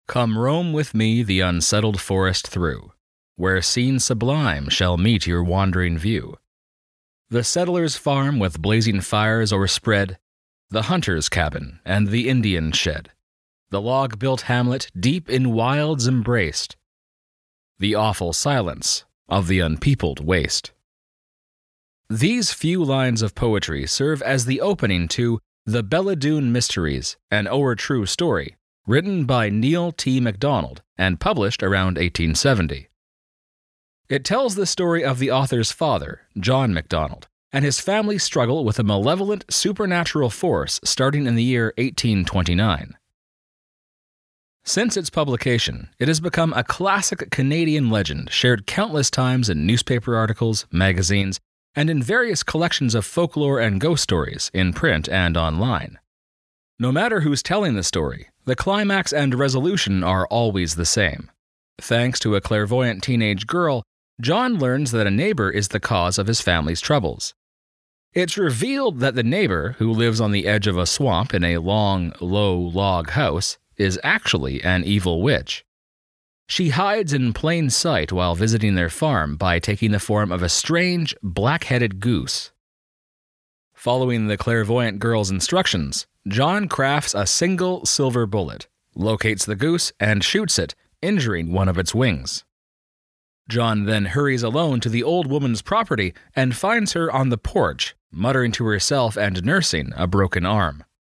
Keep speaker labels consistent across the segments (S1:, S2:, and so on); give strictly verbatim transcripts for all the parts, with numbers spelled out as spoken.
S1: Come roam with me the unsettled forest through, where scene sublime shall meet your wandering view. The settler's farm with blazing fires o'erspread, the hunter's cabin and the Indian shed, the log-built hamlet deep in wilds embraced, the awful silence of the unpeopled waste. These few lines of poetry serve as the opening to The Belladoon Mysteries, an O'er True Story, written by Neil T. MacDonald and published around eighteen seventy. It tells the story of the author's father, John MacDonald, and his family's struggle with a malevolent supernatural force starting in the year eighteen twenty-nine. Since its publication, it has become a classic Canadian legend shared countless times in newspaper articles, magazines, and in various collections of folklore and ghost stories in print and online. No matter who's telling the story, the climax and resolution are always the same. Thanks to a clairvoyant teenage girl, John learns that a neighbor is the cause of his family's troubles. It's revealed that the neighbor, who lives on the edge of a swamp in a long, low log house, is actually an evil witch. She hides in plain sight while visiting their farm by taking the form of a strange, black-headed goose. Following the clairvoyant girl's instructions, John crafts a single silver bullet, locates the goose, and shoots it, injuring one of its wings. John then hurries alone to the old woman's property and finds her on the porch, muttering to herself and nursing a broken arm.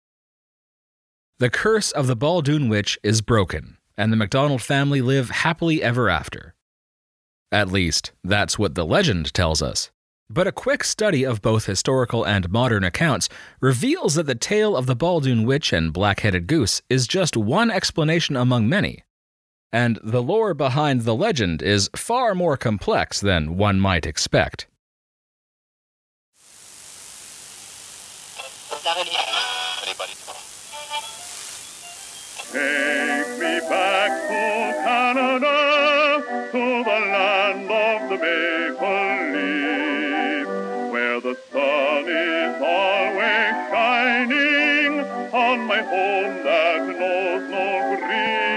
S1: The curse of the Baldoon Witch is broken, and the MacDonald family live happily ever after. At least, that's what the legend tells us. But a quick study of both historical and modern accounts reveals that the tale of the Baldoon Witch and black-headed goose is just one explanation among many. And the lore behind the legend is far more complex than one might expect.
S2: Take me back to Canada, to the land of the make-believe, where the sun is always shining on my home that knows no grief.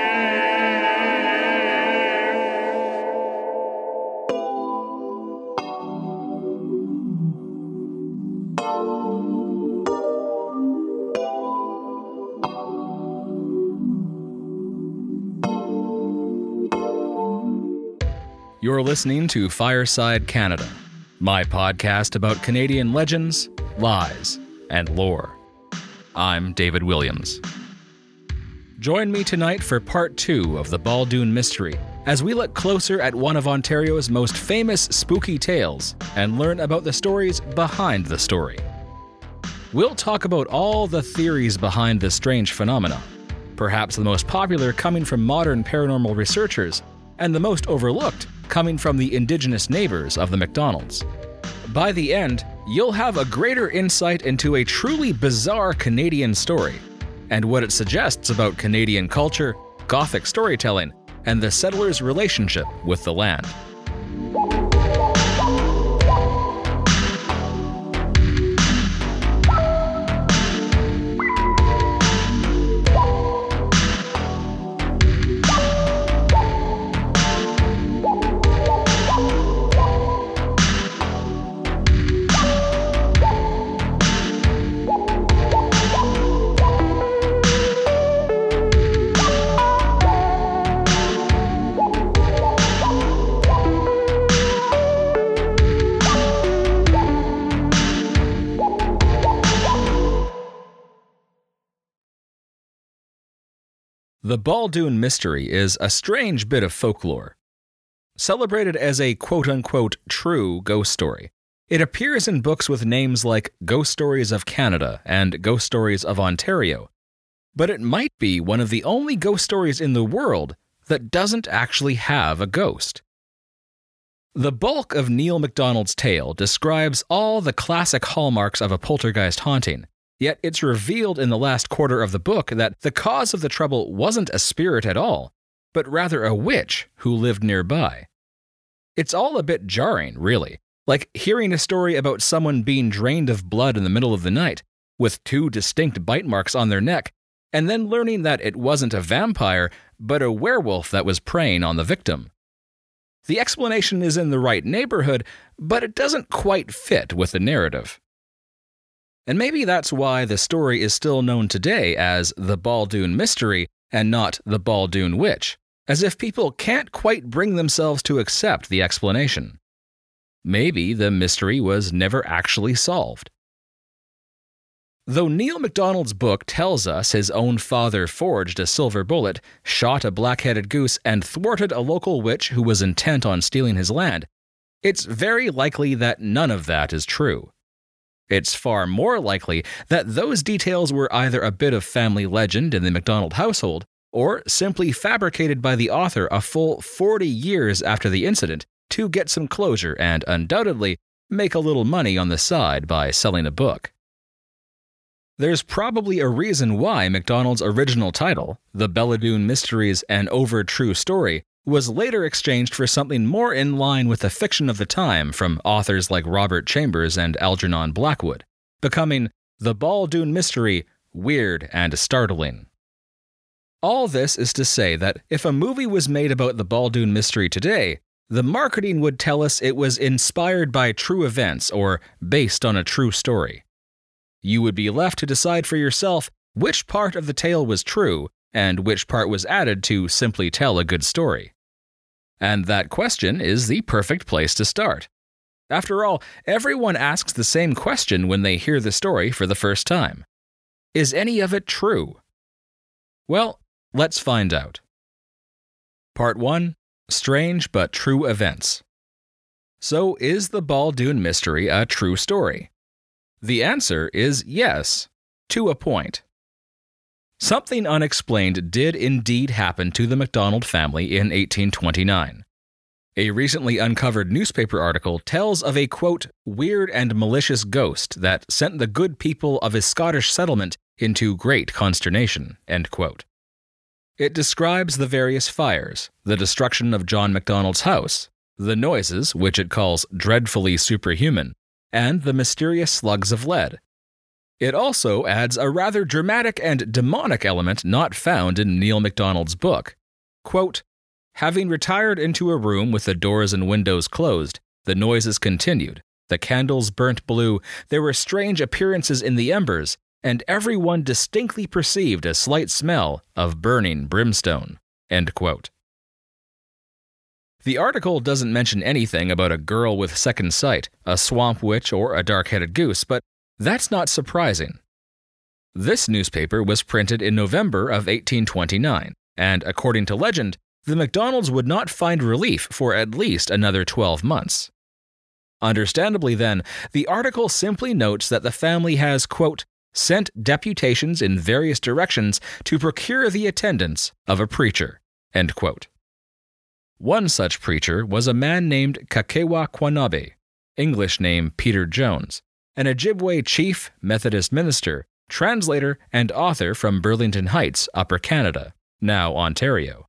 S1: You're listening to Fireside Canada, my podcast about Canadian legends, lies, and lore. I'm David Williams. Join me tonight for part two of the Baldoon Mystery as we look closer at one of Ontario's most famous spooky tales and learn about the stories behind the story. We'll talk about all the theories behind this strange phenomenon, perhaps the most popular coming from modern paranormal researchers and the most overlooked coming from the Indigenous neighbors of the MacDonalds. By the end, you'll have a greater insight into a truly bizarre Canadian story and what it suggests about Canadian culture, Gothic storytelling, and the settlers' relationship with the land. The Baldoon Mystery is a strange bit of folklore. Celebrated as a quote-unquote true ghost story, it appears in books with names like Ghost Stories of Canada and Ghost Stories of Ontario, but it might be one of the only ghost stories in the world that doesn't actually have a ghost. The bulk of Neil MacDonald's tale describes all the classic hallmarks of a poltergeist haunting, yet it's revealed in the last quarter of the book that the cause of the trouble wasn't a spirit at all, but rather a witch who lived nearby. It's all a bit jarring, really, like hearing a story about someone being drained of blood in the middle of the night, with two distinct bite marks on their neck, and then learning that it wasn't a vampire, but a werewolf that was preying on the victim. The explanation is in the right neighborhood, but it doesn't quite fit with the narrative. And maybe that's why the story is still known today as the Baldoon Mystery and not the Baldoon Witch, as if people can't quite bring themselves to accept the explanation. Maybe the mystery was never actually solved. Though Neil MacDonald's book tells us his own father forged a silver bullet, shot a black-headed goose, and thwarted a local witch who was intent on stealing his land, it's very likely that none of that is true. It's far more likely that those details were either a bit of family legend in the MacDonald household, or simply fabricated by the author a full forty years after the incident to get some closure and, undoubtedly, make a little money on the side by selling a book. There's probably a reason why MacDonald's original title, The Belladoon Mysteries, An Over-True Story, was later exchanged for something more in line with the fiction of the time from authors like Robert Chambers and Algernon Blackwood, becoming The Baldoon Mystery, Weird and Startling. All this is to say that if a movie was made about the Baldoon Mystery today, the marketing would tell us it was inspired by true events or based on a true story. You would be left to decide for yourself which part of the tale was true and which part was added to simply tell a good story. And that question is the perfect place to start. After all, everyone asks the same question when they hear the story for the first time. Is any of it true? Well, let's find out. Part one. Strange but True Events. So, is the Baldoon Mystery a true story? The answer is yes, to a point. Something unexplained did indeed happen to the MacDonald family in eighteen twenty-nine. A recently uncovered newspaper article tells of a, quote, weird and malicious ghost that sent the good people of a Scottish settlement into great consternation, end quote. It describes the various fires, the destruction of John MacDonald's house, the noises, which it calls dreadfully superhuman, and the mysterious slugs of lead. It also adds a rather dramatic and demonic element not found in Neil MacDonald's book. Quote, having retired into a room with the doors and windows closed, the noises continued, the candles burnt blue, there were strange appearances in the embers, and everyone distinctly perceived a slight smell of burning brimstone. End quote. The article doesn't mention anything about a girl with second sight, a swamp witch, or a dark-headed goose, but that's not surprising. This newspaper was printed in November of eighteen twenty-nine, and according to legend, the MacDonalds would not find relief for at least another twelve months. Understandably then, the article simply notes that the family has, quote, sent deputations in various directions to procure the attendance of a preacher, end quote. One such preacher was a man named Kakewa Kwanabe, English name Peter Jones, an Ojibwe chief, Methodist minister, translator, and author from Burlington Heights, Upper Canada, now Ontario.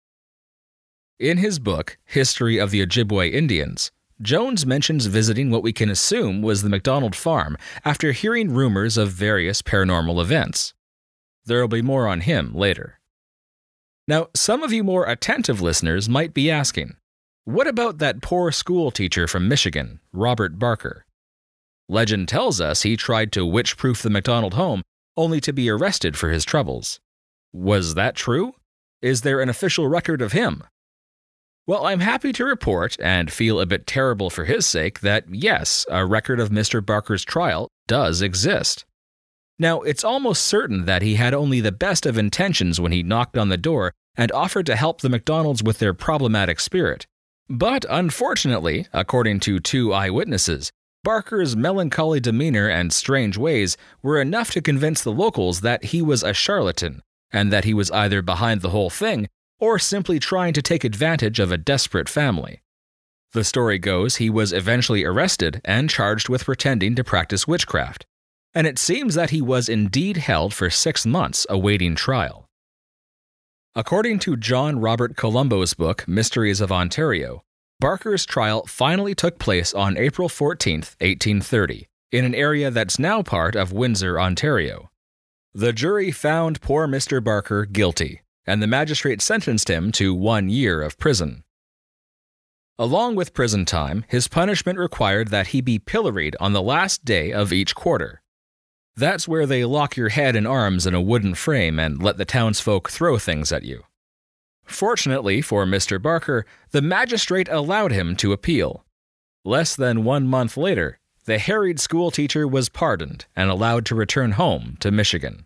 S1: In his book, History of the Ojibwe Indians, Jones mentions visiting what we can assume was the MacDonald farm after hearing rumors of various paranormal events. There will be more on him later. Now, some of you more attentive listeners might be asking, what about that poor school teacher from Michigan, Robert Barker? Legend tells us he tried to witch-proof the MacDonald home, only to be arrested for his troubles. Was that true? Is there an official record of him? Well, I'm happy to report, and feel a bit terrible for his sake, that yes, a record of Mister Barker's trial does exist. Now, it's almost certain that he had only the best of intentions when he knocked on the door and offered to help the MacDonalds with their problematic spirit. But unfortunately, according to two eyewitnesses, Barker's melancholy demeanor and strange ways were enough to convince the locals that he was a charlatan, and that he was either behind the whole thing or simply trying to take advantage of a desperate family. The story goes he was eventually arrested and charged with pretending to practice witchcraft, and it seems that he was indeed held for six months awaiting trial. According to John Robert Colombo's book, Mysteries of Ontario, Barker's trial finally took place on April fourteenth, eighteen thirty, in an area that's now part of Windsor, Ontario. The jury found poor Mister Barker guilty, and the magistrate sentenced him to one year of prison. Along with prison time, his punishment required that he be pilloried on the last day of each quarter. That's where they lock your head and arms in a wooden frame and let the townsfolk throw things at you. Fortunately for Mister Barker, the magistrate allowed him to appeal. Less than one month later, the harried schoolteacher was pardoned and allowed to return home to Michigan.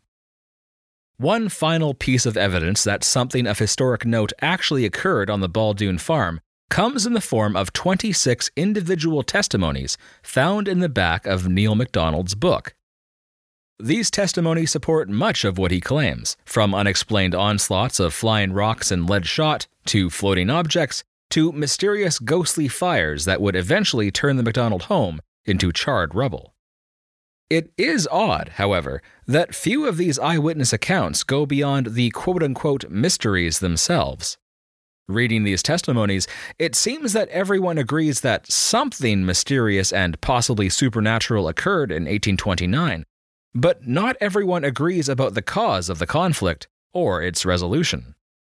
S1: One final piece of evidence that something of historic note actually occurred on the Baldoon farm comes in the form of twenty-six individual testimonies found in the back of Neil MacDonald's book. These testimonies support much of what he claims, from unexplained onslaughts of flying rocks and lead shot, to floating objects, to mysterious ghostly fires that would eventually turn the MacDonald home into charred rubble. It is odd, however, that few of these eyewitness accounts go beyond the quote-unquote mysteries themselves. Reading these testimonies, it seems that everyone agrees that something mysterious and possibly supernatural occurred in eighteen twenty-nine, but not everyone agrees about the cause of the conflict or its resolution.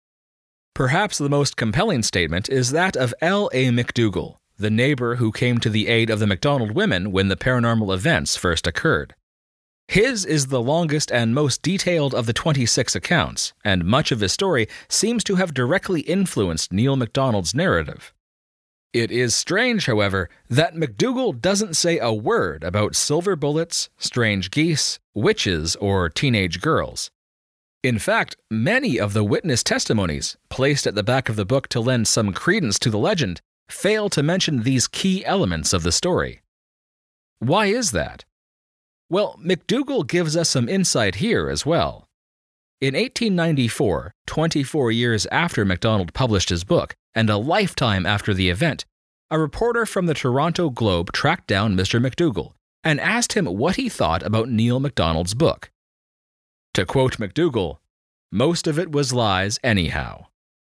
S1: Perhaps the most compelling statement is that of L A McDougall, the neighbor who came to the aid of the MacDonald women when the paranormal events first occurred. His is the longest and most detailed of the twenty-six accounts, and much of his story seems to have directly influenced Neil MacDonald's narrative. It is strange, however, that McDougall doesn't say a word about silver bullets, strange geese, witches, or teenage girls. In fact, many of the witness testimonies, placed at the back of the book to lend some credence to the legend, fail to mention these key elements of the story. Why is that? Well, McDougall gives us some insight here as well. In eighteen ninety-four, twenty-four years after MacDonald published his book, and a lifetime after the event, a reporter from the Toronto Globe tracked down Mister McDougall and asked him what he thought about Neil MacDonald's book. To quote McDougall, "Most of it was lies anyhow."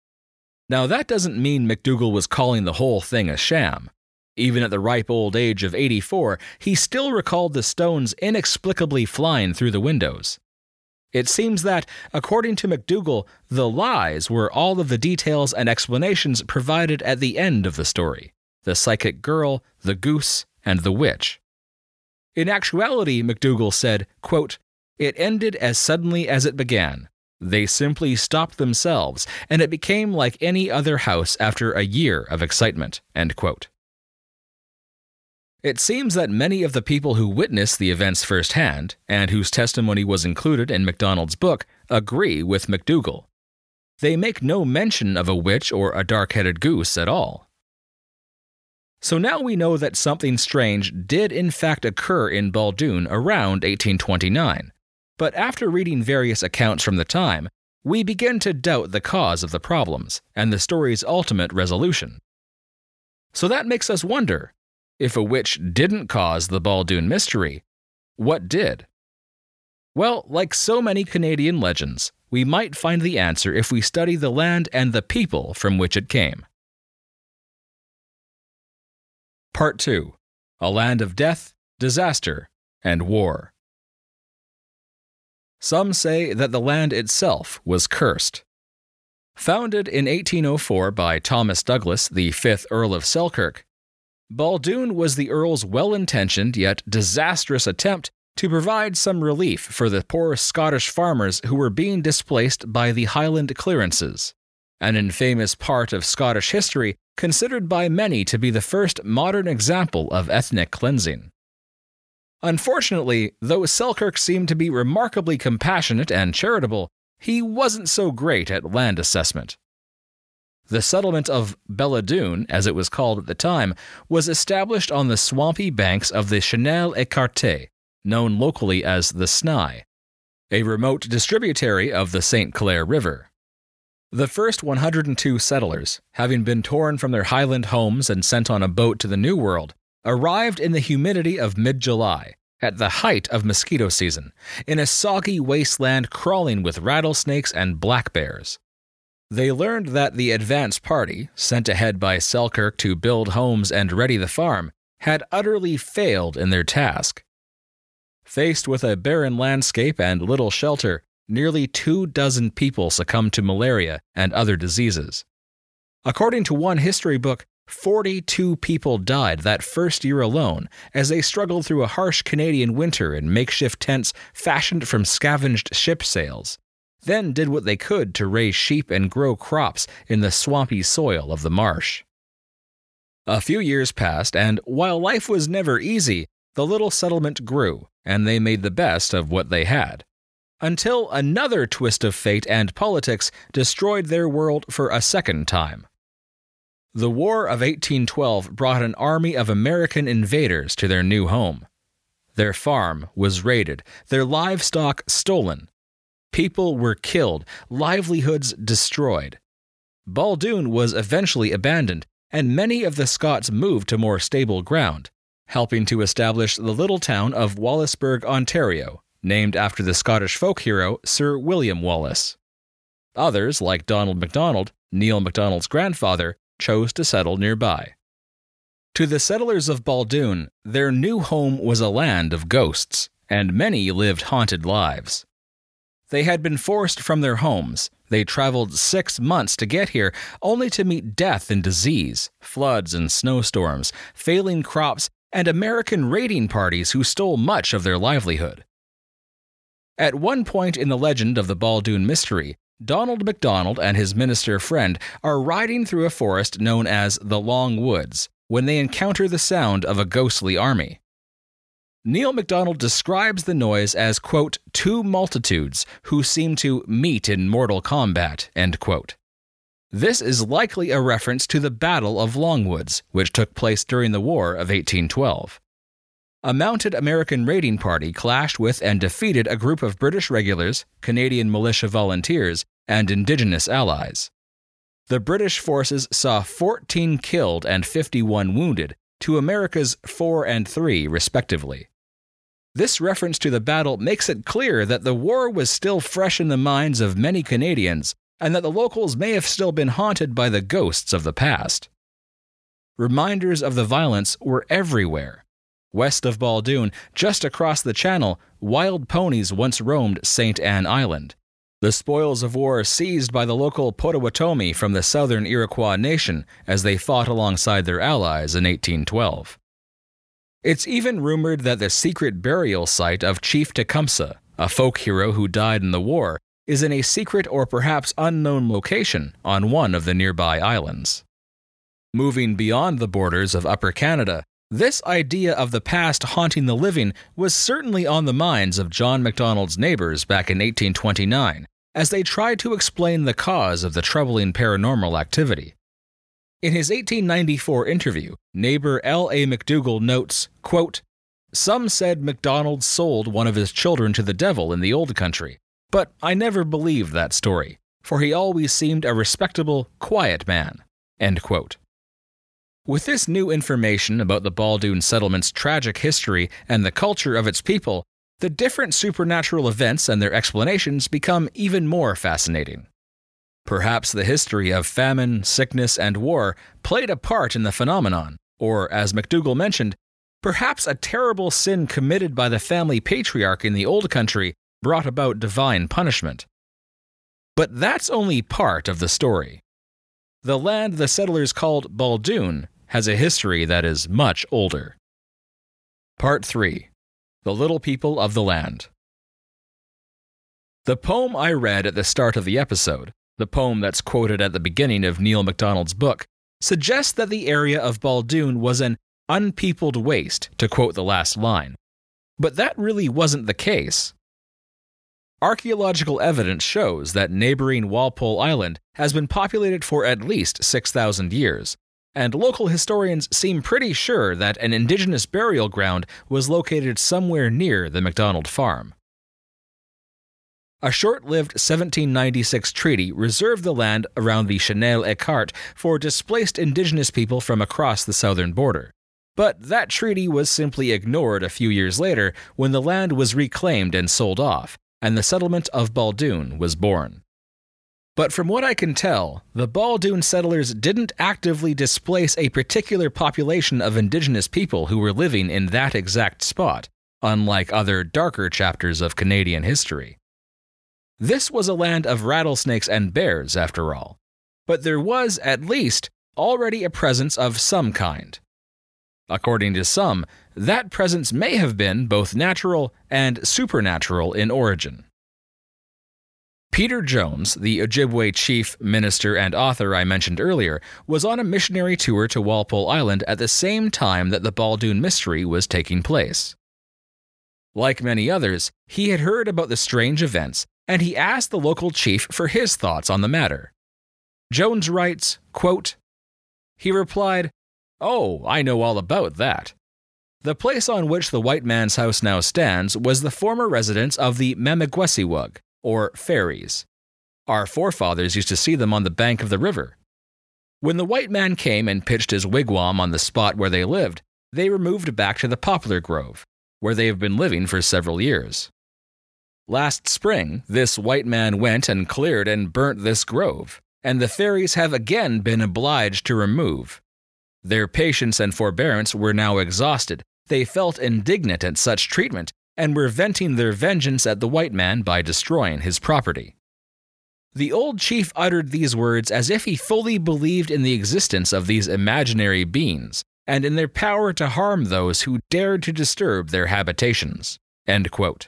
S1: Now that doesn't mean McDougall was calling the whole thing a sham. Even at the ripe old age of eighty-four, he still recalled the stones inexplicably flying through the windows. It seems that, according to McDougall, the lies were all of the details and explanations provided at the end of the story: the psychic girl, the goose, and the witch. In actuality, McDougall said, quote, "It ended as suddenly as it began. They simply stopped themselves, and it became like any other house after a year of excitement." End quote. It seems that many of the people who witnessed the events firsthand, and whose testimony was included in MacDonald's book, agree with McDougall. They make no mention of a witch or a dark-headed goose at all. So now we know that something strange did in fact occur in Baldoon around eighteen twenty-nine, but after reading various accounts from the time, we begin to doubt the cause of the problems and the story's ultimate resolution. So that makes us wonder, if a witch didn't cause the Baldoon mystery, what did? Well, like so many Canadian legends, we might find the answer if we study the land and the people from which it came. Part two. A Land of Death, Disaster, and War. Some say that the land itself was cursed. Founded in eighteen oh four by Thomas Douglas, the fifth Earl of Selkirk, Baldoon was the Earl's well-intentioned yet disastrous attempt to provide some relief for the poor Scottish farmers who were being displaced by the Highland clearances, an infamous part of Scottish history considered by many to be the first modern example of ethnic cleansing. Unfortunately, though Selkirk seemed to be remarkably compassionate and charitable, he wasn't so great at land assessment. The settlement of Belladoon, as it was called at the time, was established on the swampy banks of the Chenal Écarté, known locally as the Snye, a remote distributary of the Saint Clair River. The first one hundred two settlers, having been torn from their Highland homes and sent on a boat to the New World, arrived in the humidity of mid-July, at the height of mosquito season, in a soggy wasteland crawling with rattlesnakes and black bears. They learned that the advance party, sent ahead by Selkirk to build homes and ready the farm, had utterly failed in their task. Faced with a barren landscape and little shelter, nearly two dozen people succumbed to malaria and other diseases. According to one history book, forty-two people died that first year alone as they struggled through a harsh Canadian winter in makeshift tents fashioned from scavenged ship sails, then did what they could to raise sheep and grow crops in the swampy soil of the marsh. A few years passed, and while life was never easy, the little settlement grew, and they made the best of what they had. Until another twist of fate and politics destroyed their world for a second time. The War of eighteen twelve brought an army of American invaders to their new home. Their farm was raided, their livestock stolen. People were killed, livelihoods destroyed. Baldoon was eventually abandoned, and many of the Scots moved to more stable ground, helping to establish the little town of Wallaceburg, Ontario, named after the Scottish folk hero Sir William Wallace. Others, like Donald MacDonald, Neil MacDonald's grandfather, chose to settle nearby. To the settlers of Baldoon, their new home was a land of ghosts, and many lived haunted lives. They had been forced from their homes. They traveled six months to get here, only to meet death and disease, floods and snowstorms, failing crops, and American raiding parties who stole much of their livelihood. At one point in the legend of the Baldoon mystery, Donald MacDonald and his minister friend are riding through a forest known as the Long Woods when they encounter the sound of a ghostly army. Neil MacDonald describes the noise as, quote, two multitudes who seem to meet in mortal combat, end quote. This is likely a reference to the Battle of Longwoods, which took place during the War of eighteen twelve. A mounted American raiding party clashed with and defeated a group of British regulars, Canadian militia volunteers, and Indigenous allies. The British forces saw fourteen killed and fifty-one wounded, to America's four and three, respectively. This reference to the battle makes it clear that the war was still fresh in the minds of many Canadians, and that the locals may have still been haunted by the ghosts of the past. Reminders of the violence were everywhere. West of Baldoon, just across the channel, wild ponies once roamed Saint Anne Island. The spoils of war seized by the local Potawatomi from the southern Iroquois nation as they fought alongside their allies in eighteen twelve. It's even rumored that the secret burial site of Chief Tecumseh, a folk hero who died in the war, is in a secret or perhaps unknown location on one of the nearby islands. Moving beyond the borders of Upper Canada, this idea of the past haunting the living was certainly on the minds of John MacDonald's neighbors back in eighteen twenty-nine, as they tried to explain the cause of the troubling paranormal activity. In his eighteen ninety-four interview, neighbor L A McDougall notes, quote, "Some said MacDonald sold one of his children to the devil in the old country, but I never believed that story, for he always seemed a respectable, quiet man." End quote. With this new information about the Baldoon settlement's tragic history and the culture of its people, the different supernatural events and their explanations become even more fascinating. Perhaps the history of famine, sickness, and war played a part in the phenomenon, or, as McDougall mentioned, perhaps a terrible sin committed by the family patriarch in the old country brought about divine punishment. But that's only part of the story. The land the settlers called Baldoon has a history that is much older. Part three. The Little People of the Land. The poem I read at the start of the episode, the poem that's quoted at the beginning of Neil MacDonald's book, suggests that the area of Baldoon was an unpeopled waste, to quote the last line. But that really wasn't the case. Archaeological evidence shows that neighboring Walpole Island has been populated for at least six thousand years, and local historians seem pretty sure that an indigenous burial ground was located somewhere near the MacDonald farm. A short-lived seventeen ninety-six treaty reserved the land around the Chenelle-Écart for displaced indigenous people from across the southern border. But that treaty was simply ignored a few years later when the land was reclaimed and sold off, and the settlement of Baldoon was born. But from what I can tell, the Baldoon settlers didn't actively displace a particular population of indigenous people who were living in that exact spot, unlike other darker chapters of Canadian history. This was a land of rattlesnakes and bears, after all, but there was, at least, already a presence of some kind. According to some, that presence may have been both natural and supernatural in origin. Peter Jones, the Ojibwe chief, minister, and author I mentioned earlier, was on a missionary tour to Walpole Island at the same time that the Baldoon Mystery was taking place. Like many others, he had heard about the strange events, and he asked the local chief for his thoughts on the matter. Jones writes, quote, he replied, "Oh, I know all about that. The place on which the white man's house now stands was the former residence of the Memegwessiwug, or fairies. Our forefathers used to see them on the bank of the river. When the white man came and pitched his wigwam on the spot where they lived, they removed back to the poplar grove, where they have been living for several years. Last spring, this white man went and cleared and burnt this grove, and the fairies have again been obliged to remove. Their patience and forbearance were now exhausted. They felt indignant at such treatment and were venting their vengeance at the white man by destroying his property." The old chief uttered these words as if he fully believed in the existence of these imaginary beings and in their power to harm those who dared to disturb their habitations. End quote.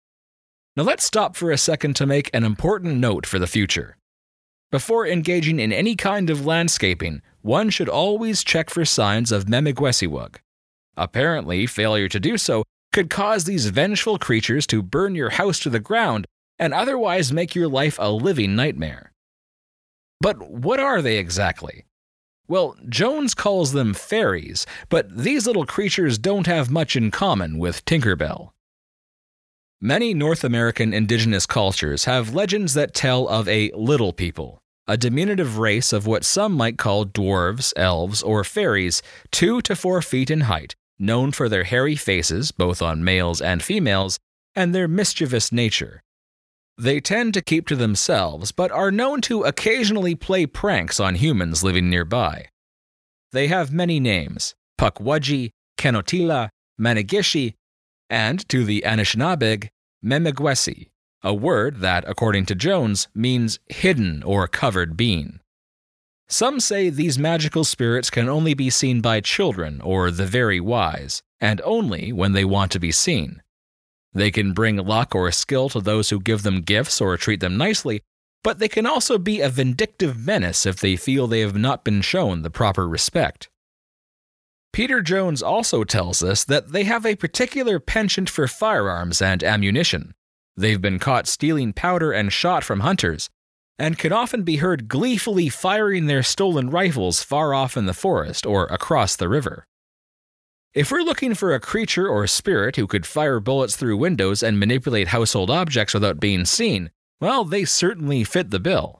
S1: Now let's stop for a second to make an important note for the future. Before engaging in any kind of landscaping, one should always check for signs of Memegwessiwug. Apparently, failure to do so could cause these vengeful creatures to burn your house to the ground and otherwise make your life a living nightmare. But what are they exactly? Well, Jones calls them fairies, but these little creatures don't have much in common with Tinkerbell. Many North American indigenous cultures have legends that tell of a little people, a diminutive race of what some might call dwarves, elves, or fairies, two to four feet in height, known for their hairy faces, both on males and females, and their mischievous nature. They tend to keep to themselves, but are known to occasionally play pranks on humans living nearby. They have many names: Pukwudgie, Kenotila, Manigishi, and, to the Anishinaabeg, Memegwessi, a word that, according to Jones, means hidden or covered being. Some say these magical spirits can only be seen by children or the very wise, and only when they want to be seen. They can bring luck or skill to those who give them gifts or treat them nicely, but they can also be a vindictive menace if they feel they have not been shown the proper respect. Peter Jones also tells us that they have a particular penchant for firearms and ammunition. They've been caught stealing powder and shot from hunters, and can often be heard gleefully firing their stolen rifles far off in the forest or across the river. If we're looking for a creature or spirit who could fire bullets through windows and manipulate household objects without being seen, well, they certainly fit the bill.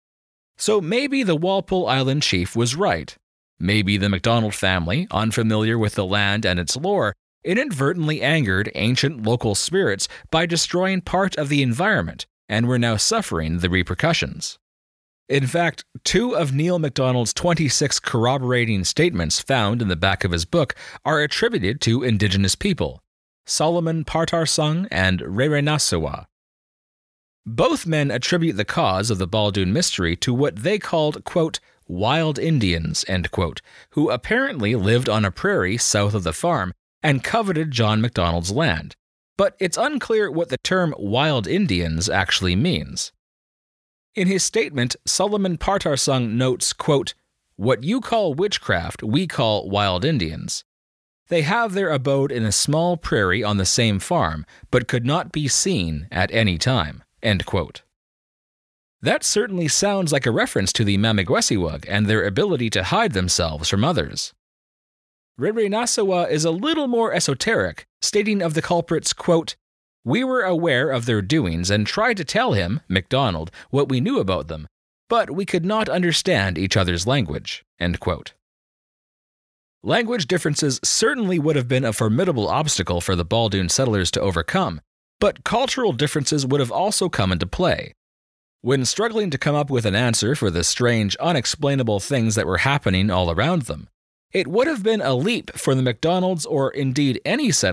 S1: So maybe the Walpole Island chief was right. Maybe the MacDonald family, unfamiliar with the land and its lore, inadvertently angered ancient local spirits by destroying part of the environment, and were now suffering the repercussions. In fact, two of Neil MacDonald's twenty-six corroborating statements found in the back of his book are attributed to Indigenous people, Solomon Partarsung and Rerenasawa. Both men attribute the cause of the Baldoon Mystery to what they called, quote, wild Indians, end quote, who apparently lived on a prairie south of the farm and coveted John MacDonald's land. But it's unclear what the term wild Indians actually means. In his statement, Solomon Partarsung notes, quote, what you call witchcraft, we call wild Indians. They have their abode in a small prairie on the same farm, but could not be seen at any time, end quote. That certainly sounds like a reference to the Memegwessiwug and their ability to hide themselves from others. Rerenasawa is a little more esoteric, stating of the culprits, quote, we were aware of their doings and tried to tell him, MacDonald, what we knew about them, but we could not understand each other's language, end quote. Language differences certainly would have been a formidable obstacle for the Baldoon settlers to overcome, but cultural differences would have also come into play. When struggling to come up with an answer for the strange, unexplainable things that were happening all around them, it would have been a leap for the MacDonalds, or indeed any settler,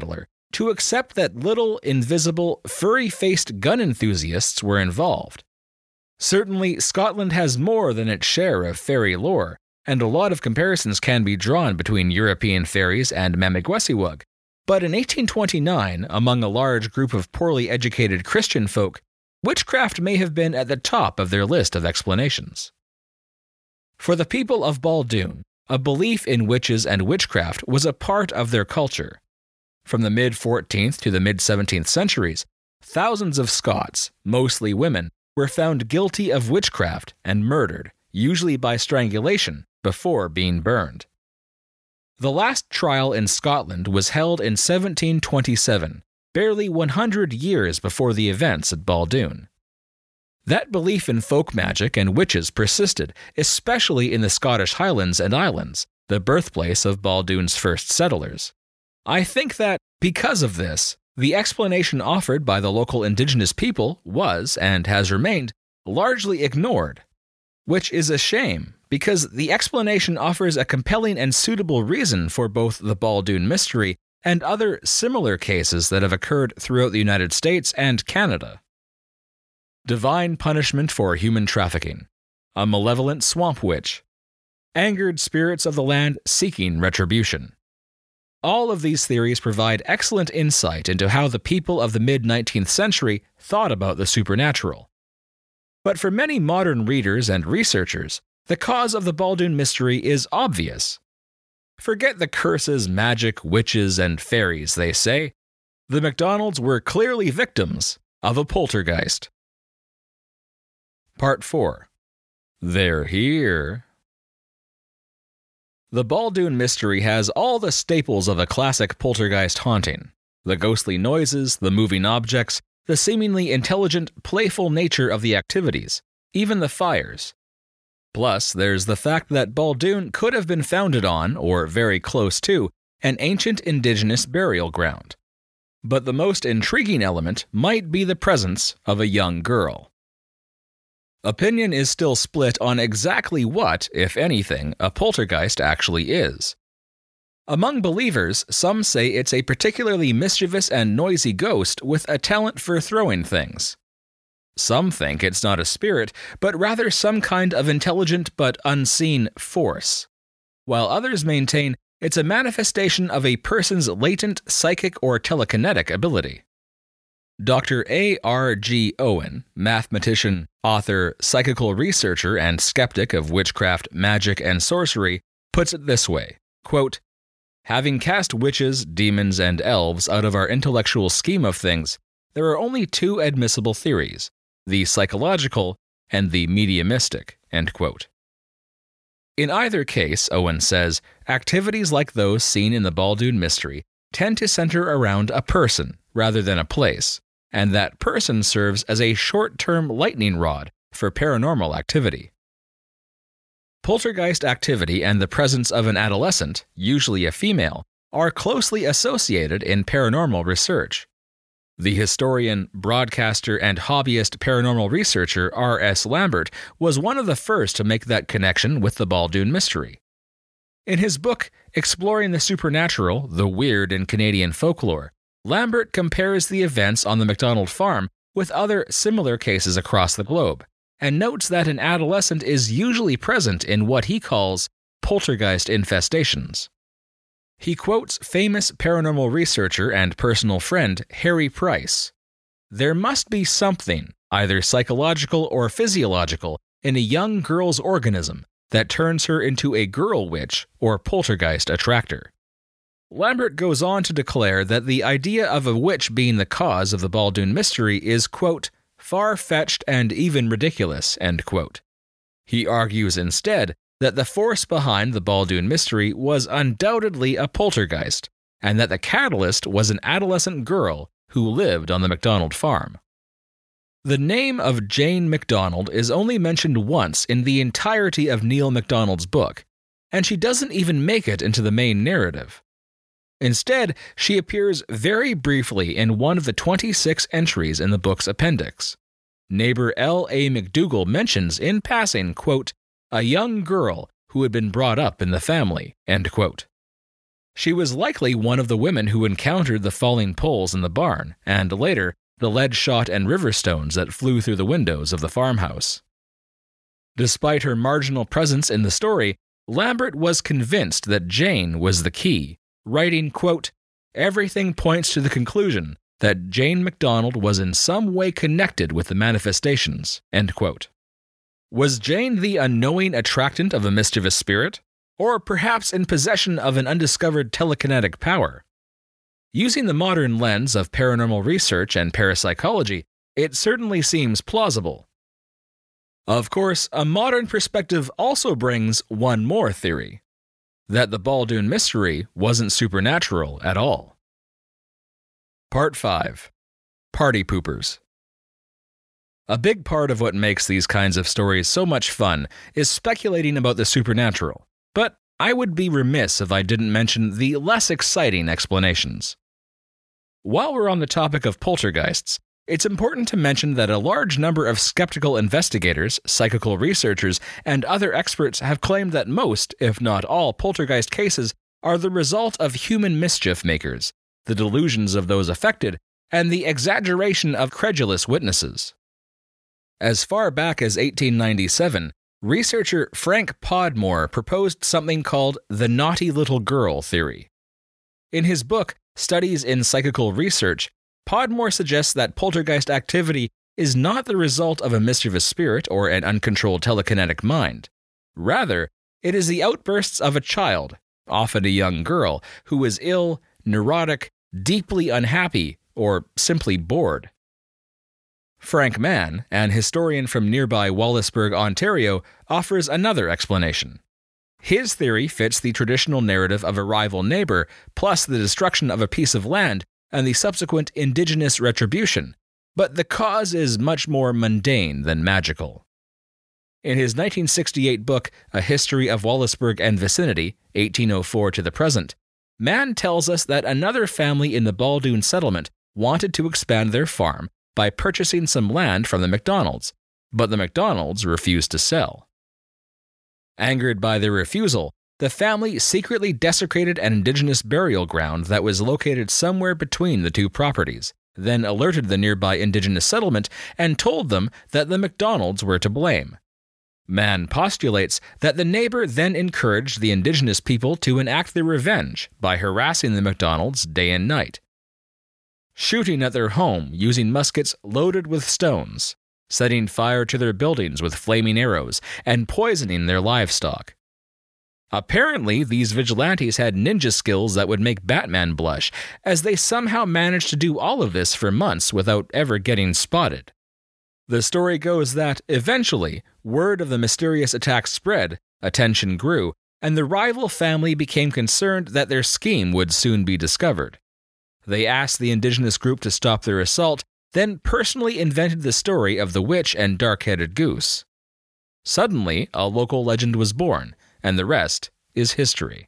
S1: to accept that little, invisible, furry-faced gun enthusiasts were involved. Certainly, Scotland has more than its share of fairy lore, and a lot of comparisons can be drawn between European fairies and Mamigwesiwug. But in eighteen twenty-nine, among a large group of poorly educated Christian folk, witchcraft may have been at the top of their list of explanations. For the people of Baldoon, a belief in witches and witchcraft was a part of their culture. From the mid-fourteenth to the mid-seventeenth centuries, thousands of Scots, mostly women, were found guilty of witchcraft and murdered, usually by strangulation, before being burned. The last trial in Scotland was held in seventeen twenty-seven, barely one hundred years before the events at Baldoon. That belief in folk magic and witches persisted, especially in the Scottish Highlands and Islands, the birthplace of Baldoon's first settlers. I think that, because of this, the explanation offered by the local indigenous people was, and has remained, largely ignored. Which is a shame, because the explanation offers a compelling and suitable reason for both the Baldoon mystery and other similar cases that have occurred throughout the United States and Canada. Divine punishment for human trafficking. A malevolent swamp witch. Angered spirits of the land seeking retribution. All of these theories provide excellent insight into how the people of the mid-nineteenth century thought about the supernatural. But for many modern readers and researchers, the cause of the Baldoon mystery is obvious. Forget the curses, magic, witches, and fairies, they say. The MacDonalds were clearly victims of a poltergeist. Part four. They're here. The Baldoon mystery has all the staples of a classic poltergeist haunting. The ghostly noises, the moving objects, the seemingly intelligent, playful nature of the activities, even the fires. Plus, there's the fact that Baldoon could have been founded on, or very close to, an ancient indigenous burial ground. But the most intriguing element might be the presence of a young girl. Opinion is still split on exactly what, if anything, a poltergeist actually is. Among believers, some say it's a particularly mischievous and noisy ghost with a talent for throwing things. Some think it's not a spirit, but rather some kind of intelligent but unseen force, while others maintain it's a manifestation of a person's latent psychic or telekinetic ability. Doctor A R G Owen, mathematician, author, psychical researcher, and skeptic of witchcraft, magic, and sorcery, puts it this way, quote, "Having cast witches, demons, and elves out of our intellectual scheme of things, there are only two admissible theories, the psychological and the mediumistic." End quote. In either case, Owen says, activities like those seen in the Baldoon mystery tend to center around a person rather than a place, and that person serves as a short-term lightning rod for paranormal activity. Poltergeist activity and the presence of an adolescent, usually a female, are closely associated in paranormal research. The historian, broadcaster, and hobbyist paranormal researcher R S Lambert was one of the first to make that connection with the Baldoon mystery. In his book, Exploring the Supernatural, the Weird in Canadian Folklore, Lambert compares the events on the MacDonald farm with other similar cases across the globe, and notes that an adolescent is usually present in what he calls poltergeist infestations. He quotes famous paranormal researcher and personal friend Harry Price. "There must be something, either psychological or physiological, in a young girl's organism that turns her into a girl witch or poltergeist attractor." Lambert goes on to declare that the idea of a witch being the cause of the Baldoon mystery is, quote, "far-fetched and even ridiculous," end quote. He argues instead that the force behind the Baldoon mystery was undoubtedly a poltergeist, and that the catalyst was an adolescent girl who lived on the MacDonald farm. The name of Jane MacDonald is only mentioned once in the entirety of Neil MacDonald's book, and she doesn't even make it into the main narrative. Instead, she appears very briefly in one of the twenty-six entries in the book's appendix. Neighbor L A McDougall mentions in passing, quote, "a young girl who had been brought up in the family," end quote. She was likely one of the women who encountered the falling poles in the barn, and later, the lead shot and river stones that flew through the windows of the farmhouse. Despite her marginal presence in the story, Lambert was convinced that Jane was the key, writing, quote, "Everything points to the conclusion that Jane MacDonald was in some way connected with the manifestations," end quote. Was Jane the unknowing attractant of a mischievous spirit? Or perhaps in possession of an undiscovered telekinetic power? Using the modern lens of paranormal research and parapsychology, it certainly seems plausible. Of course, a modern perspective also brings one more theory: that the Baldoon mystery wasn't supernatural at all. Part five. Party Poopers. A big part of what makes these kinds of stories so much fun is speculating about the supernatural, but I would be remiss if I didn't mention the less exciting explanations. While we're on the topic of poltergeists, it's important to mention that a large number of skeptical investigators, psychical researchers, and other experts have claimed that most, if not all, poltergeist cases are the result of human mischief makers, the delusions of those affected, and the exaggeration of credulous witnesses. As far back as eighteen ninety-seven, researcher Frank Podmore proposed something called the naughty little girl theory. In his book, Studies in Psychical Research, Podmore suggests that poltergeist activity is not the result of a mischievous spirit or an uncontrolled telekinetic mind. Rather, it is the outbursts of a child, often a young girl, who is ill, neurotic, deeply unhappy, or simply bored. Frank Mann, an historian from nearby Wallaceburg, Ontario, offers another explanation. His theory fits the traditional narrative of a rival neighbor, plus the destruction of a piece of land and the subsequent indigenous retribution, but the cause is much more mundane than magical. In his nineteen sixty-eight book, A History of Wallaceburg and Vicinity, eighteen oh four to the present, Mann tells us that another family in the Baldoon settlement wanted to expand their farm by purchasing some land from the MacDonalds, but the MacDonalds refused to sell. Angered by their refusal, the family secretly desecrated an indigenous burial ground that was located somewhere between the two properties, then alerted the nearby indigenous settlement and told them that the MacDonalds were to blame. Mann postulates that the neighbor then encouraged the indigenous people to enact their revenge by harassing the MacDonalds day and night, shooting at their home using muskets loaded with stones, setting fire to their buildings with flaming arrows, and poisoning their livestock. Apparently, these vigilantes had ninja skills that would make Batman blush, as they somehow managed to do all of this for months without ever getting spotted. The story goes that, eventually, word of the mysterious attack spread, attention grew, and the rival family became concerned that their scheme would soon be discovered. They asked the indigenous group to stop their assault, then personally invented the story of the witch and dark-headed goose. Suddenly, a local legend was born, and the rest is history.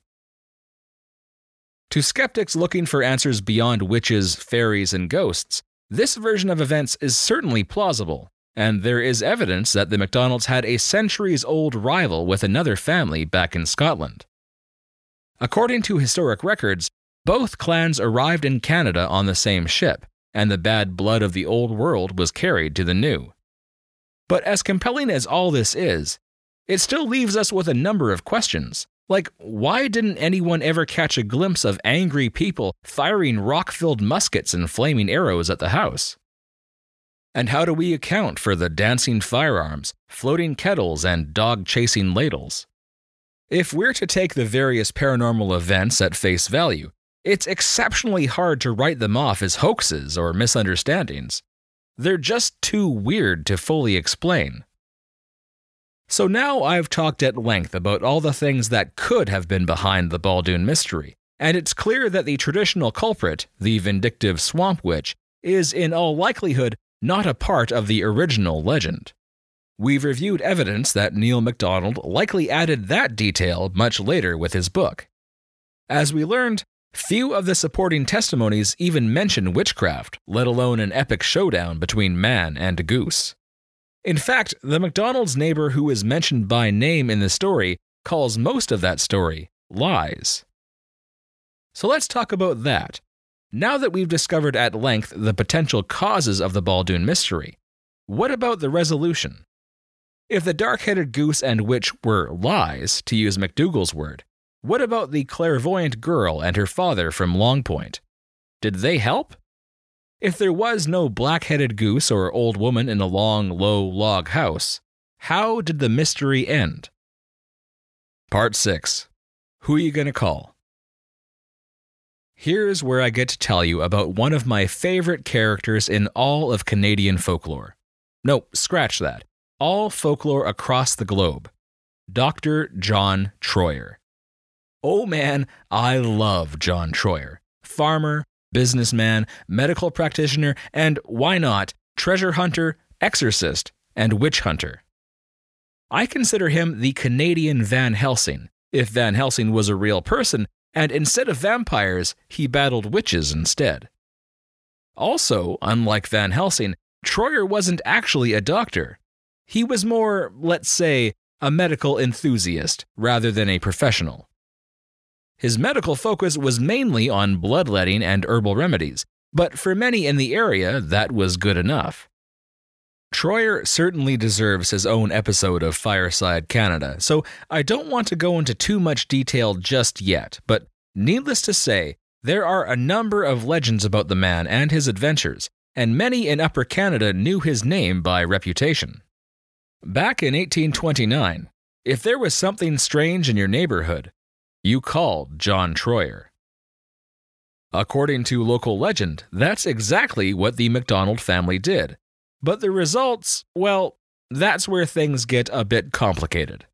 S1: To skeptics looking for answers beyond witches, fairies, and ghosts, this version of events is certainly plausible, and there is evidence that the MacDonalds had a centuries-old rival with another family back in Scotland. According to historic records, both clans arrived in Canada on the same ship, and the bad blood of the old world was carried to the new. But as compelling as all this is, it still leaves us with a number of questions, like why didn't anyone ever catch a glimpse of angry people firing rock-filled muskets and flaming arrows at the house? And how do we account for the dancing firearms, floating kettles, and dog-chasing ladles? If we're to take the various paranormal events at face value, it's exceptionally hard to write them off as hoaxes or misunderstandings. They're just too weird to fully explain. So now I've talked at length about all the things that could have been behind the Baldoon mystery, and it's clear that the traditional culprit, the vindictive swamp witch, is in all likelihood not a part of the original legend. We've reviewed evidence that Neil MacDonald likely added that detail much later with his book. As we learned, few of the supporting testimonies even mention witchcraft, let alone an epic showdown between man and goose. In fact, the MacDonald's neighbor who is mentioned by name in the story calls most of that story lies. So let's talk about that. Now that we've discovered at length the potential causes of the Baldoon mystery, what about the resolution? If the dark-headed goose and witch were lies, to use McDougall's word, what about the clairvoyant girl and her father from Long Point? Did they help? If there was no black-headed goose or old woman in a long, low log house, how did the mystery end? Part six. Who you gonna call? Here's where I get to tell you about one of my favorite characters in all of Canadian folklore. No, scratch that. All folklore across the globe. Doctor John Troyer. Oh man, I love John Troyer. Farmer, businessman, medical practitioner, and why not, treasure hunter, exorcist, and witch hunter. I consider him the Canadian Van Helsing, if Van Helsing was a real person, and instead of vampires, he battled witches instead. Also, unlike Van Helsing, Troyer wasn't actually a doctor. He was more, let's say, a medical enthusiast rather than a professional. His medical focus was mainly on bloodletting and herbal remedies, but for many in the area, that was good enough. Troyer certainly deserves his own episode of Fireside Canada, so I don't want to go into too much detail just yet, but needless to say, there are a number of legends about the man and his adventures, and many in Upper Canada knew his name by reputation. Back in eighteen twenty-nine, if there was something strange in your neighborhood, you called John Troyer. According to local legend, that's exactly what the MacDonald family did. But the results, well, that's where things get a bit complicated.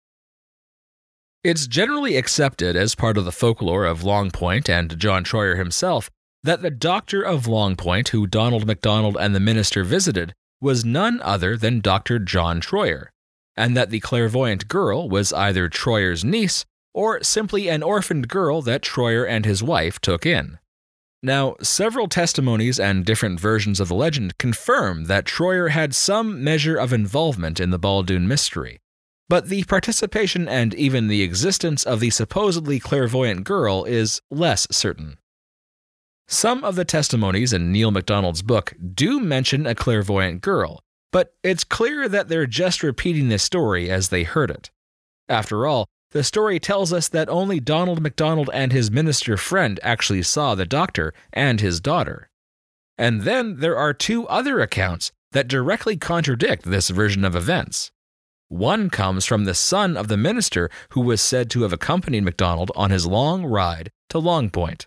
S1: It's generally accepted as part of the folklore of Long Point and John Troyer himself that the doctor of Long Point who Donald MacDonald and the minister visited was none other than Doctor John Troyer, and that the clairvoyant girl was either Troyer's niece or simply an orphaned girl that Troyer and his wife took in. Now, several testimonies and different versions of the legend confirm that Troyer had some measure of involvement in the Baldoon mystery, but the participation and even the existence of the supposedly clairvoyant girl is less certain. Some of the testimonies in Neil MacDonald's book do mention a clairvoyant girl, but it's clear that they're just repeating the story as they heard it. After all, the story tells us that only Donald MacDonald and his minister friend actually saw the doctor and his daughter. And then there are two other accounts that directly contradict this version of events. One comes from the son of the minister who was said to have accompanied MacDonald on his long ride to Long Point.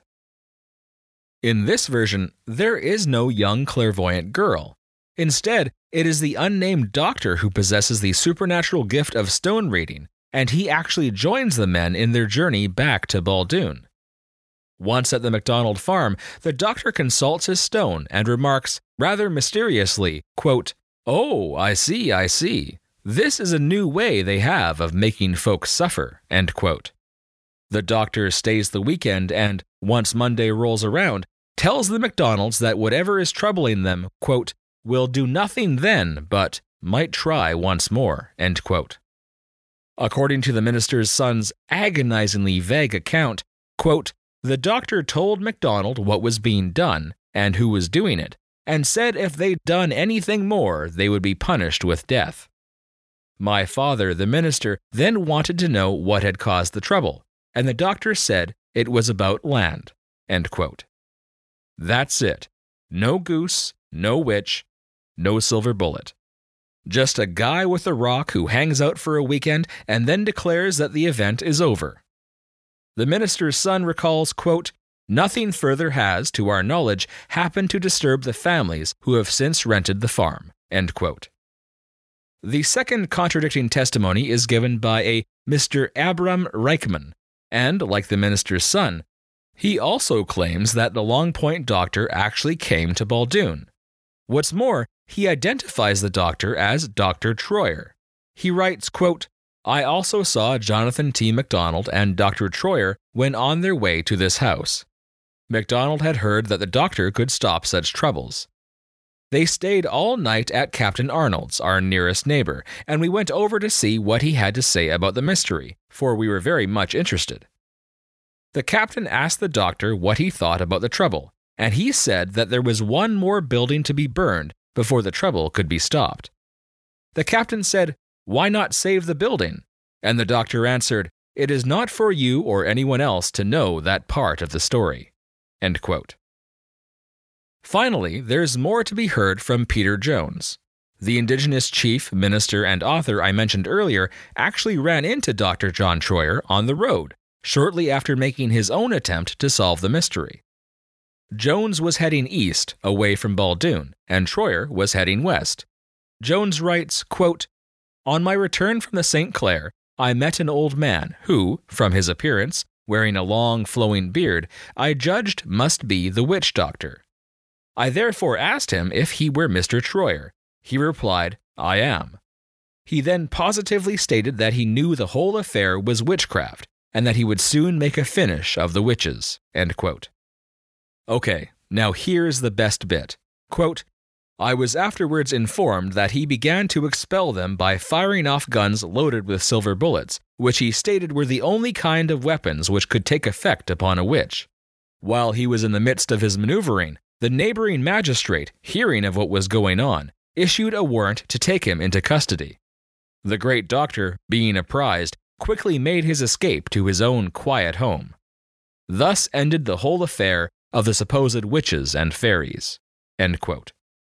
S1: In this version, there is no young clairvoyant girl. Instead, it is the unnamed doctor who possesses the supernatural gift of stone reading, and he actually joins the men in their journey back to Baldoon. Once at the MacDonald farm, the doctor consults his stone and remarks, rather mysteriously, quote, "Oh, I see, I see. This is a new way they have of making folks suffer," end quote. The doctor stays the weekend and, once Monday rolls around, tells the MacDonalds that whatever is troubling them, quote, "will do nothing then, but might try once more," end quote. According to the minister's son's agonizingly vague account, quote, "the doctor told MacDonald what was being done and who was doing it, and said if they'd done anything more, they would be punished with death. My father, the minister, then wanted to know what had caused the trouble, and the doctor said it was about land," end quote. That's it. No goose, no witch, no silver bullet. Just a guy with a rock who hangs out for a weekend and then declares that the event is over. The minister's son recalls, quote, "nothing further has, to our knowledge, happened to disturb the families who have since rented the farm," end quote. The second contradicting testimony is given by a Mister Abram Reichman, and, like the minister's son, he also claims that the Long Point doctor actually came to Baldoon. What's more, he identifies the doctor as Doctor Troyer. He writes, quote, "I also saw Jonathan T. MacDonald and Doctor Troyer when on their way to this house. MacDonald had heard that the doctor could stop such troubles. They stayed all night at Captain Arnold's, our nearest neighbor, and we went over to see what he had to say about the mystery, for we were very much interested. The captain asked the doctor what he thought about the trouble, and he said that there was one more building to be burned before the trouble could be stopped. The captain said, "Why not save the building?" And the doctor answered, "It is not for you or anyone else to know that part of the story." End quote. Finally, there's more to be heard from Peter Jones. The Indigenous chief, minister, and author I mentioned earlier actually ran into Doctor John Troyer on the road, shortly after making his own attempt to solve the mystery. Jones was heading east, away from Baldoon, and Troyer was heading west. Jones writes, quote, "On my return from the Saint Clair, I met an old man who, from his appearance, wearing a long flowing beard, I judged must be the witch doctor. I therefore asked him if he were Mister Troyer. He replied, 'I am.' He then positively stated that he knew the whole affair was witchcraft, and that he would soon make a finish of the witches." End quote. Okay, now here's the best bit. Quote, "I was afterwards informed that he began to expel them by firing off guns loaded with silver bullets, which he stated were the only kind of weapons which could take effect upon a witch. While he was in the midst of his maneuvering, the neighboring magistrate, hearing of what was going on, issued a warrant to take him into custody. The great doctor, being apprised, quickly made his escape to his own quiet home. Thus ended the whole affair of the supposed witches and fairies." End quote.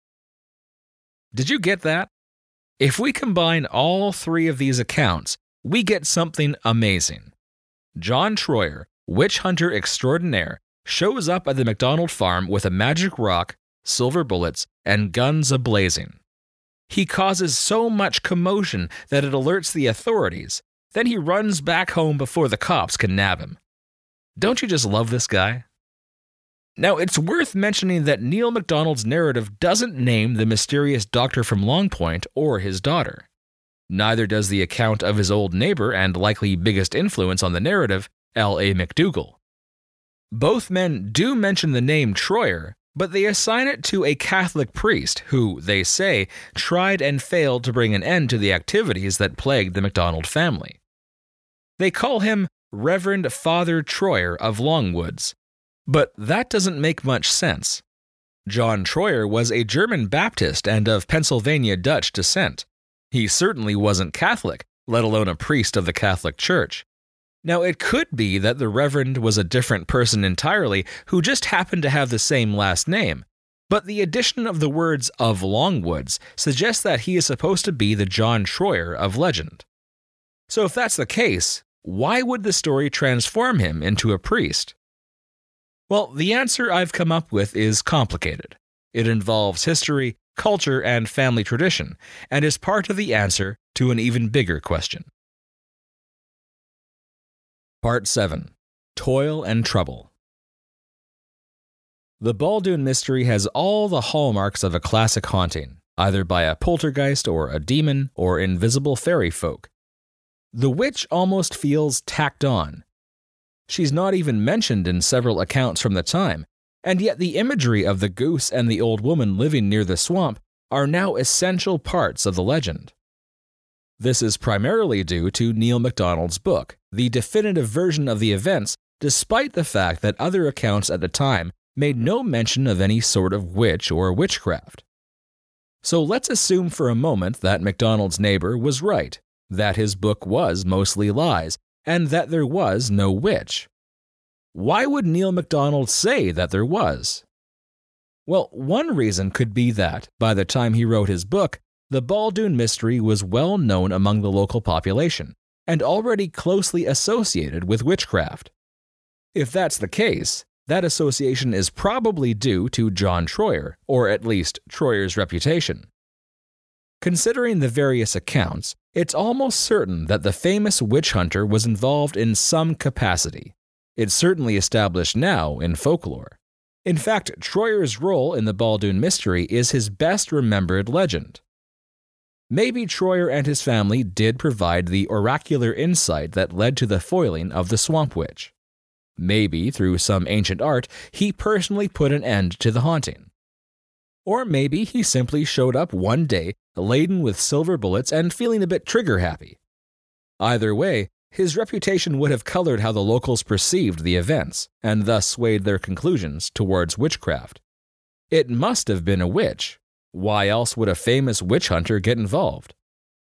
S1: Did you get that? If we combine all three of these accounts, we get something amazing. John Troyer, witch hunter extraordinaire, shows up at the MacDonald farm with a magic rock, silver bullets, and guns a-blazing. He causes so much commotion that it alerts the authorities. Then he runs back home before the cops can nab him. Don't you just love this guy? Now, it's worth mentioning that Neil MacDonald's narrative doesn't name the mysterious doctor from Long Point or his daughter. Neither does the account of his old neighbor and likely biggest influence on the narrative, L A McDougall. Both men do mention the name Troyer, but they assign it to a Catholic priest who, they say, tried and failed to bring an end to the activities that plagued the MacDonald family. They call him Reverend Father Troyer of Longwoods, but that doesn't make much sense. John Troyer was a German Baptist and of Pennsylvania Dutch descent. He certainly wasn't Catholic, let alone a priest of the Catholic Church. Now, it could be that the Reverend was a different person entirely who just happened to have the same last name, but the addition of the words "of Longwoods" suggests that he is supposed to be the John Troyer of legend. So if that's the case, why would the story transform him into a priest? Well, the answer I've come up with is complicated. It involves history, culture, and family tradition, and is part of the answer to an even bigger question. Part seven. Toil and Trouble. The Baldoon mystery has all the hallmarks of a classic haunting, either by a poltergeist or a demon or invisible fairy folk. The witch almost feels tacked on. She's not even mentioned in several accounts from the time, and yet the imagery of the goose and the old woman living near the swamp are now essential parts of the legend. This is primarily due to Neil MacDonald's book, the definitive version of the events, despite the fact that other accounts at the time made no mention of any sort of witch or witchcraft. So let's assume for a moment that MacDonald's neighbor was right, that his book was mostly lies, and that there was no witch. Why would Neil MacDonald say that there was? Well, one reason could be that, by the time he wrote his book, the Baldoon mystery was well known among the local population, and already closely associated with witchcraft. If that's the case, that association is probably due to John Troyer, or at least Troyer's reputation. Considering the various accounts, it's almost certain that the famous witch hunter was involved in some capacity. It's certainly established now in folklore. In fact, Troyer's role in the Baldoon mystery is his best remembered legend. Maybe Troyer and his family did provide the oracular insight that led to the foiling of the Swamp Witch. Maybe, through some ancient art, he personally put an end to the haunting. Or maybe he simply showed up one day laden with silver bullets and feeling a bit trigger-happy. Either way, his reputation would have colored how the locals perceived the events, and thus swayed their conclusions towards witchcraft. It must have been a witch. Why else would a famous witch hunter get involved?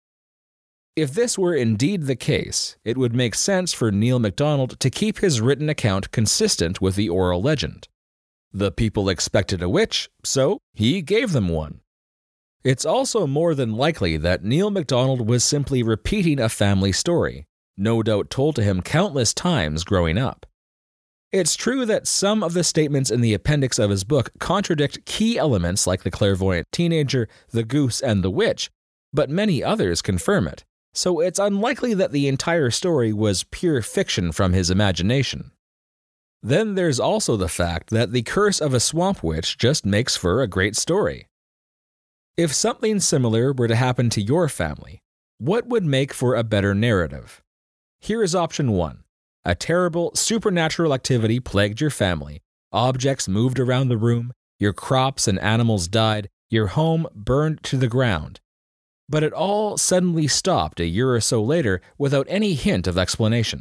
S1: If this were indeed the case, it would make sense for Neil MacDonald to keep his written account consistent with the oral legend. The people expected a witch, so he gave them one. It's also more than likely that Neil MacDonald was simply repeating a family story, no doubt told to him countless times growing up. It's true that some of the statements in the appendix of his book contradict key elements like the clairvoyant teenager, the goose, and the witch, but many others confirm it, so it's unlikely that the entire story was pure fiction from his imagination. Then there's also the fact that the curse of a swamp witch just makes for a great story. If something similar were to happen to your family, what would make for a better narrative? Here is option one. A terrible supernatural activity plagued your family. Objects moved around the room, your crops and animals died, your home burned to the ground. But it all suddenly stopped a year or so later without any hint of explanation.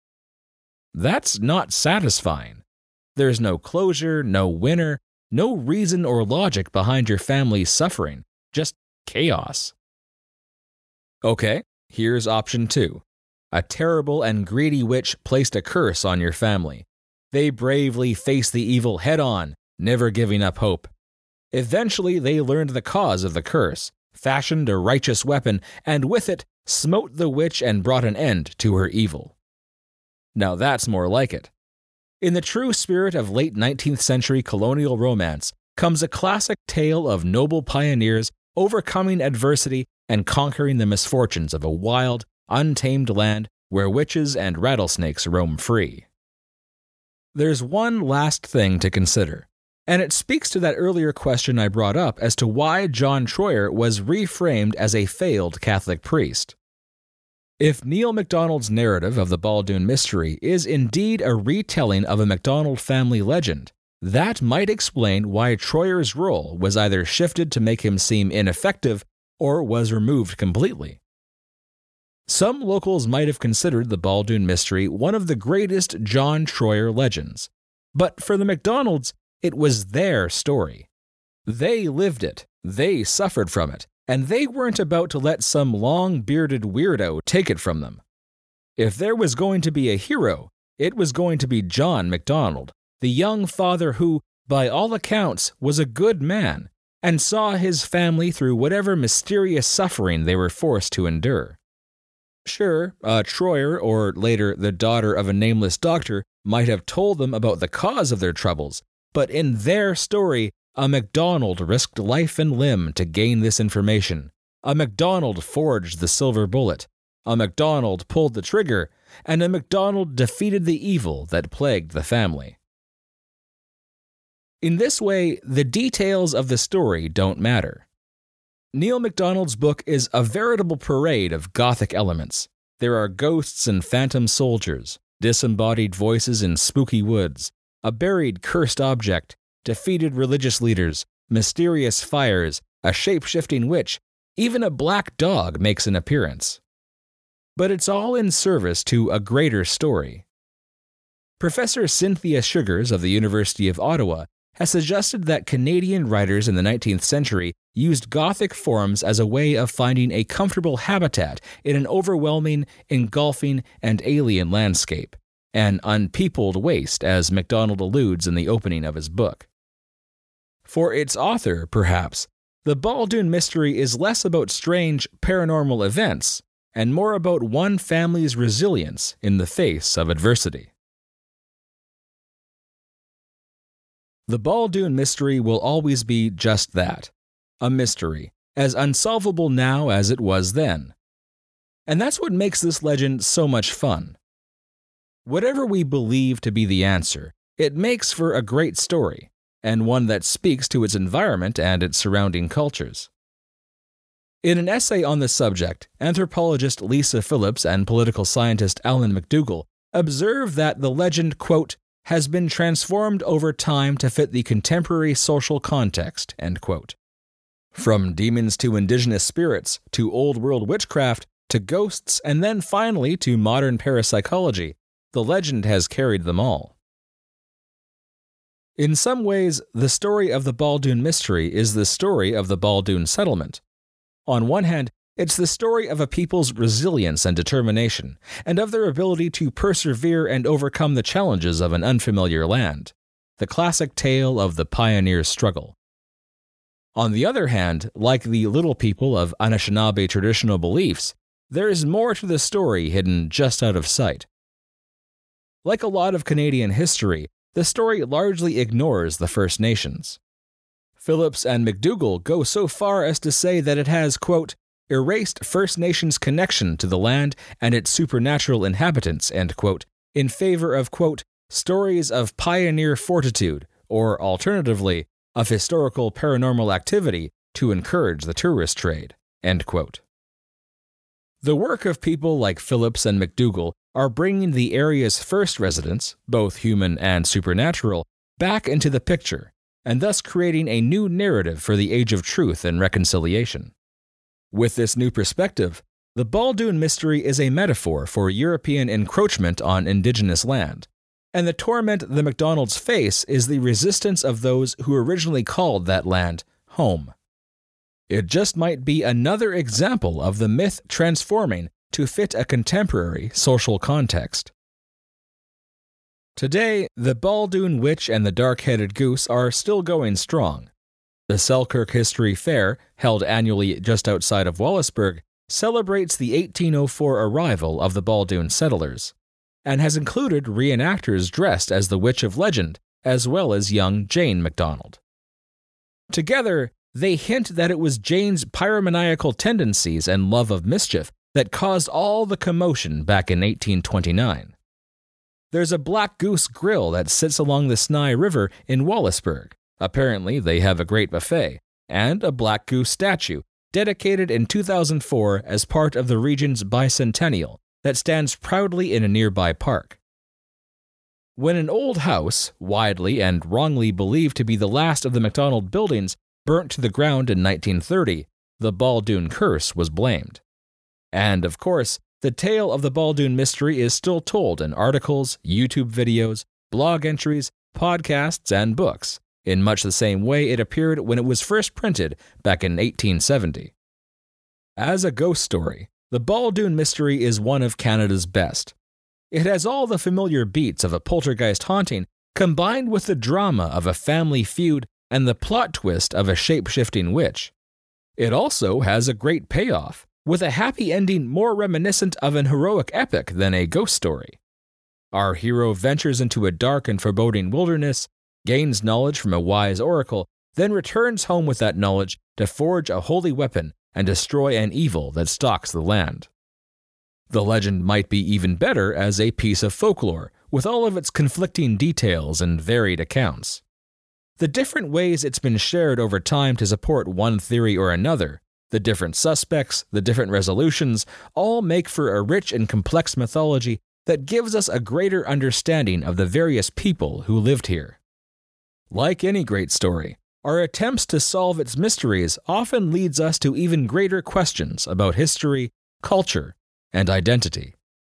S1: That's not satisfying. There's no closure, no winner, no reason or logic behind your family's suffering, just chaos. Okay, here's option two. A terrible and greedy witch placed a curse on your family. They bravely faced the evil head-on, never giving up hope. Eventually, they learned the cause of the curse, fashioned a righteous weapon, and with it, smote the witch and brought an end to her evil. Now that's more like it. In the true spirit of late nineteenth century colonial romance comes a classic tale of noble pioneers overcoming adversity and conquering the misfortunes of a wild, untamed land where witches and rattlesnakes roam free. There's one last thing to consider, and it speaks to that earlier question I brought up as to why John Troyer was reframed as a failed Catholic priest. If Neil MacDonald's narrative of the Baldoon mystery is indeed a retelling of a MacDonald family legend, that might explain why Troyer's role was either shifted to make him seem ineffective or was removed completely. Some locals might have considered the Baldoon mystery one of the greatest John Troyer legends, but for the MacDonalds, it was their story. They lived it, they suffered from it, and they weren't about to let some long-bearded weirdo take it from them. If there was going to be a hero, it was going to be John MacDonald, the young father who, by all accounts, was a good man, and saw his family through whatever mysterious suffering they were forced to endure. Sure, uh, Troyer, or later the daughter of a nameless doctor, might have told them about the cause of their troubles, but in their story, a MacDonald risked life and limb to gain this information. A MacDonald forged the silver bullet. A MacDonald pulled the trigger, and a MacDonald defeated the evil that plagued the family. In this way, the details of the story don't matter. Neil MacDonald's book is a veritable parade of Gothic elements. There are ghosts and phantom soldiers, disembodied voices in spooky woods, a buried cursed object, defeated religious leaders, mysterious fires, a shape-shifting witch, even a black dog makes an appearance. But it's all in service to a greater story. Professor Cynthia Sugars of the University of Ottawa has suggested that Canadian writers in the nineteenth century used Gothic forms as a way of finding a comfortable habitat in an overwhelming, engulfing, and alien landscape, an unpeopled waste, as MacDonald alludes in the opening of his book. For its author, perhaps, the Baldoon mystery is less about strange paranormal events and more about one family's resilience in the face of adversity. The Baldoon mystery will always be just that, a mystery, as unsolvable now as it was then. And that's what makes this legend so much fun. Whatever we believe to be the answer, it makes for a great story, and one that speaks to its environment and its surrounding cultures. In an essay on the subject, anthropologist Lisa Phillips and political scientist Alan McDougall observe that the legend, quote, has been transformed over time to fit the contemporary social context, end quote. From demons to indigenous spirits, to old world witchcraft, to ghosts, and then finally to modern parapsychology, the legend has carried them all. In some ways, the story of the Baldoon mystery is the story of the Baldoon settlement. On one hand, it's the story of a people's resilience and determination, and of their ability to persevere and overcome the challenges of an unfamiliar land, the classic tale of the pioneer's struggle. On the other hand, like the Little People of Anishinaabe traditional beliefs, there is more to the story hidden just out of sight. Like a lot of Canadian history, the story largely ignores the First Nations. Phillips and McDougall go so far as to say that it has, quote, erased First Nations connection to the land and its supernatural inhabitants, end quote, in favor of, quote, stories of pioneer fortitude, or alternatively, of historical paranormal activity to encourage the tourist trade, end quote. The work of people like Phillips and McDougall are bringing the area's first residents, both human and supernatural, back into the picture, and thus creating a new narrative for the age of truth and reconciliation. With this new perspective, the Baldoon mystery is a metaphor for European encroachment on indigenous land, and the torment the MacDonalds face is the resistance of those who originally called that land home. It just might be another example of the myth transforming to fit a contemporary social context. Today, the Baldoon Witch and the Dark-Headed Goose are still going strong. The Selkirk History Fair, held annually just outside of Wallaceburg, celebrates the eighteen oh four arrival of the Baldoon settlers, and has included reenactors dressed as the Witch of Legend, as well as young Jane MacDonald. Together, they hint that it was Jane's pyromaniacal tendencies and love of mischief that caused all the commotion back in eighteen twenty-nine. There's a Black Goose Grill that sits along the Snai River in Wallaceburg. Apparently, they have a great buffet, and a Black Goose statue, dedicated in two thousand four as part of the region's bicentennial, that stands proudly in a nearby park. When an old house, widely and wrongly believed to be the last of the MacDonald buildings, burnt to the ground in nineteen thirty, the Baldoon curse was blamed. And, of course, the tale of the Baldoon mystery is still told in articles, YouTube videos, blog entries, podcasts, and books, in much the same way it appeared when it was first printed back in eighteen seventy. As a ghost story, the Baldoon mystery is one of Canada's best. It has all the familiar beats of a poltergeist haunting, combined with the drama of a family feud and the plot twist of a shape-shifting witch. It also has a great payoff, with a happy ending more reminiscent of an heroic epic than a ghost story. Our hero ventures into a dark and foreboding wilderness, gains knowledge from a wise oracle, then returns home with that knowledge to forge a holy weapon and destroy an evil that stalks the land. The legend might be even better as a piece of folklore, with all of its conflicting details and varied accounts. The different ways it's been shared over time to support one theory or another, the different suspects, the different resolutions, all make for a rich and complex mythology that gives us a greater understanding of the various people who lived here. Like any great story, our attempts to solve its mysteries often leads us to even greater questions about history, culture, and identity.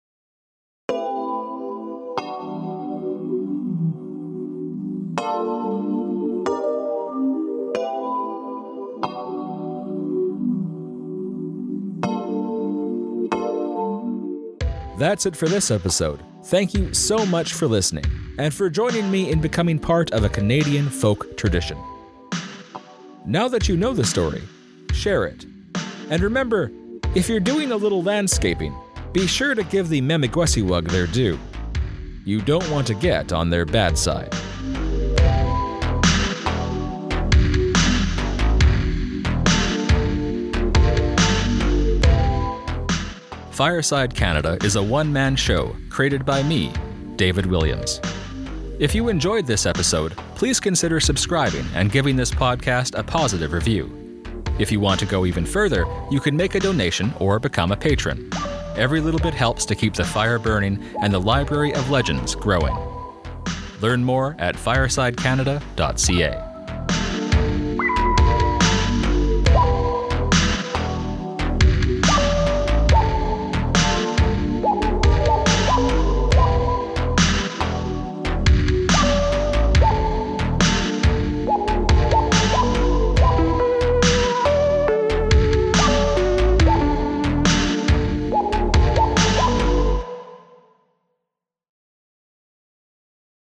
S1: That's it for this episode. Thank you so much for listening, and for joining me in becoming part of a Canadian folk tradition. Now that you know the story, share it. And remember, if you're doing a little landscaping, be sure to give the Memigwesiwug their due. You don't want to get on their bad side. Fireside Canada is a one-man show created by me, David Williams. If you enjoyed this episode, please consider subscribing and giving this podcast a positive review. If you want to go even further, you can make a donation or become a patron. Every little bit helps to keep the fire burning and the Library of Legends growing. Learn more at fireside canada dot c a.